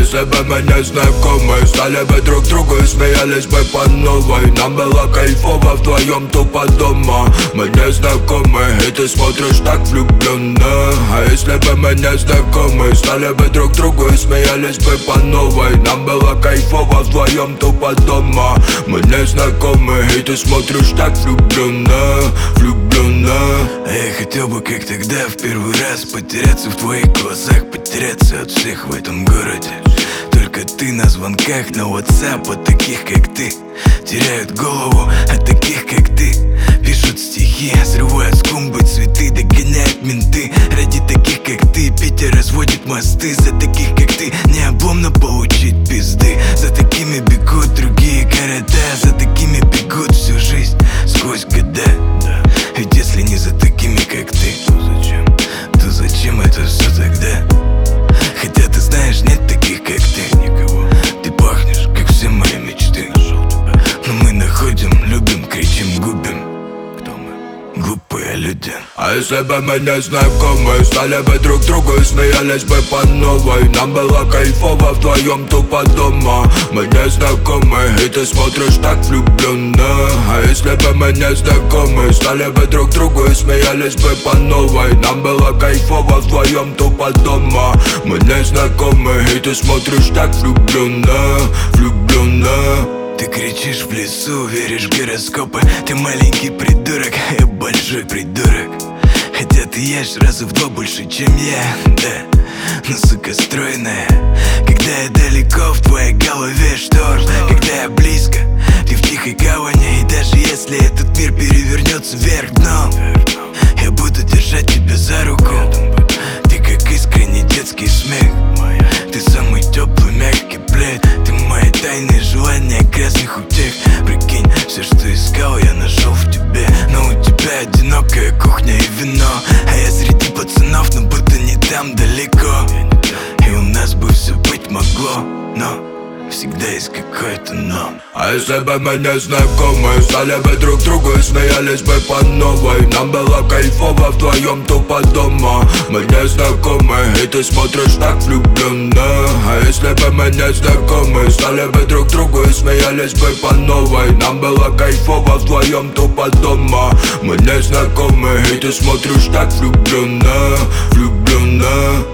если бы мы не знакомы, стали бы друг другу и смеялись бы по новой. Нам было кайфово вдвоем тупо дома. Мы не знакомы, и ты смотришь так влюбленно. А если бы мы не знакомы, стали бы друг другу и смеялись бы по новой. Нам было кайфово вдвоем тупо дома. Мы не знакомы, и ты смотришь так влюбленно, влюбленно. Я хотел бы, как тогда, в первый раз потеряться в твоих глазах, потеряться от всех в этом городе. Только ты на звонках, на WhatsApp от таких, как ты. Теряют голову от таких, как ты. Пишут стихи, срывают с клумбы цветы, догоняют менты. Ради таких, как ты, Питер разводит мосты. За таких, как ты, не обломно получить пизды. За такими бегут другие города, за такими бегут всю жизнь сквозь года. Ведь если не за такими, как ты, то зачем это все тогда? Хотя ты знаешь, нет таких, как ты, никого. Ты пахнешь, как все мои мечты. Но мы находим, любим, кричим, губим. Кто мы? Глупые люди. А если бы мы не знакомы, стали бы друг другу и смеялись бы по новой. Нам было кайфово вдвоем тупо дома. Мы не знакомы, и ты смотришь так влюбленно. А если бы мы не знакомы, стали бы друг другу и смеялись бы по новой. Нам было кайфово вдвоем тупо дома. Мы не знакомы, и ты смотришь так влюбленно, влюбленно. Ты кричишь в лесу, веришь в гороскопы. Ты маленький придурок, я большой придурок. Хотя ты ешь раза в 2 больше, чем я, да. Но сука стройная. Когда я далеко, в твоей голове что ж? Когда я близко, ты в тихой гавани. И даже если этот мир перевернется вверх дном, я буду держать тебя за руку. Ты как искренний детский смех. Ты самый теплый, мягкий плед. Ты мои тайные желания грязных утех. Прикинь, все, что искал, я нашел в тебе. Но у тебя одинокая кухня и вино. А я среди пацанов, но будто не там далеко. И у нас бы все быть могло, но всегда есть какое-то но. А если бы мы не знакомы, стали бы друг другу и смеялись бы по новой. Нам было кайфово вдвоем тупо дома. Мы не знакомы, и ты смотришь так влюбленно. А если бы мы не знакомы, стали бы друг другу и смеялись бы по новой. Нам было кайфово вдвоем тупо дома. Мы не знакомы, и ты смотришь так влюбленно, влюбленно.